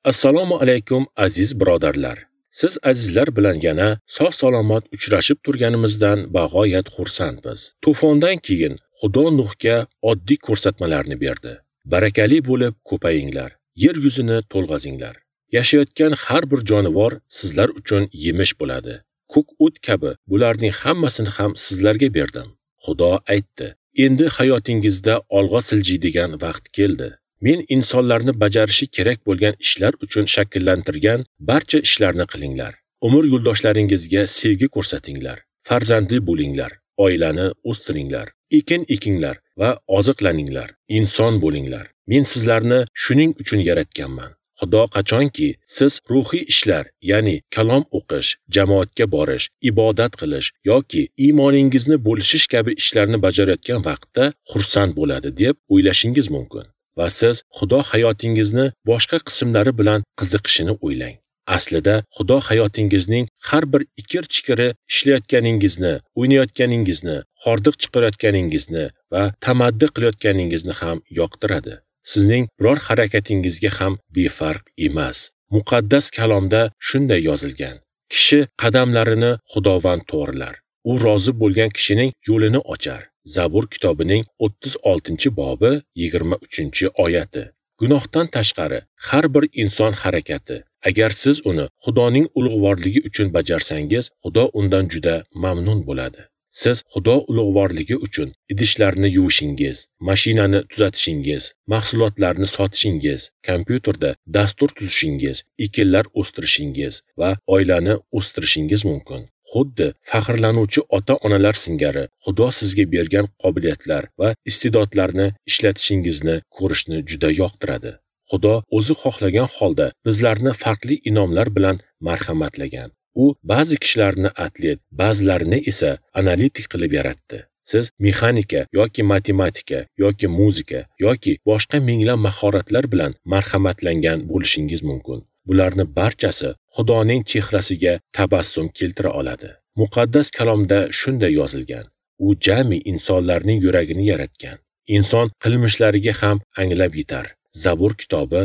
Assalomu alaykum aziz birodarlar. Siz azizlar bilan yana sog'-salomat uchrashib turganimizdan bag'oyat xursandmiz. To'fondan keyin Xudo Nuhga oddiy ko'rsatmalarni berdi. Barakali bo'lib ko'payinglar, yer yuzini to'lg'azinglar. Yashayotgan har bir jonivor sizlar uchun yemish bo'ladi. Ko'k o't kabi bularning hammasini ham sizlarga berdim. Xudo aytdi: "Endi hayotingizda olg'a siljiydigan vaqt keldi. Men insonlarni bajarishi kerak bo'lgan ishlar uchun shakllantirgan barcha ishlarni qilinglar. Umr yo'ldoshlaringizga sevgi ko'rsatinglar, farzandli bo'linglar, oilani o'stiringlar, ekin ekinglar va oziqlaninglar, inson bo'linglar. Men sizlarni shuning uchun yaratganman." Xudo qachonki siz ruhiy ishlar, ya'ni kalom o'qish, jamoatga borish, ibodat qilish yoki iymoningizni bo'lishish kabi ishlarni bajarayotgan vaqtda xursand bo'ladi deb o'ylashingiz mumkin. Va siz Xudo hayotingizni boshqa qismlari bilan qiziqishini o'ylang. Aslida Xudo hayotingizning har bir ikir-chikiri ishlayotganingizni, o'ynayotganingizni, hordiq chiqarayotganingizni va tamaddi qilayotganingizni ham yoqtiradi. Sizning biror harakatingizga ham befarq emas. Muqaddas kalomda shunday yozilgan: kishi qadamlarini Xudovand to'g'rilar. U rozi bo'lgan kishining yo'lini ochar. Zabur kitobining 36-bobi 23-oyati. Gunohdan tashqari har bir inson harakati, agar siz uni Xudoning ulug'vorligi uchun bajarsangiz, Xudo undan juda mamnun bo'ladi. Siz Xudo ulug'vorligi uchun idishlarni yuvishingiz, mashinani tuzatishingiz, mahsulotlarni sotishingiz, kompyuterda dastur tuzishingiz, ekinlar o'stirishingiz va oilani o'stirishingiz mumkin. Xuddi faxrlanuvchi ota-onalar singari Xudo sizga bergan qobiliyatlar va iste'dodlarni ishlatishingizni ko'rishni juda yoqtiradi. Xudo o'zi xohlagan holda bizlarni farqli inomlar bilan marhamatlagan. U ba'zi kishilarni atlet, ba'zilarini esa analitik qilib yaratdi. Siz mexanika yoki matematika yoki muzika yoki boshqa minglab mahoratlar bilan marhamatlangan bo'lishingiz mumkin. Bularni barchasi Xudoning chehrasiga tabassum keltira oladi. Muqaddas kalomda shunday yozilgan: u jami insonlarning yuragini yaratgan. Inson qilmishlariga ham anglab yetar. Zabur kitobi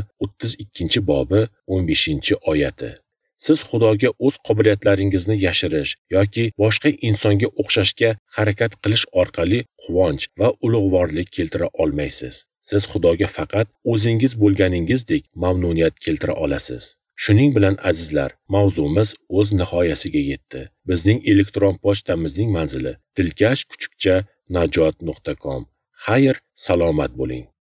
32-bobi 15-oyati. Siz Xudoga o'z qobiliyatlaringizni yashirish yoki boshqa insonga o'xshashga harakat qilish orqali quvonch va ulug'vorlik keltira olmaysiz. Siz Xudoga faqat o'zingiz bo'lganingizdek mamnuniyat keltira olasiz. Shuning bilan azizlar, mavzumiz o'z nihoyasiga yetdi. Bizning elektron pochtamizning manzili dilkash_najot.com. Xayr, salomat bo'ling.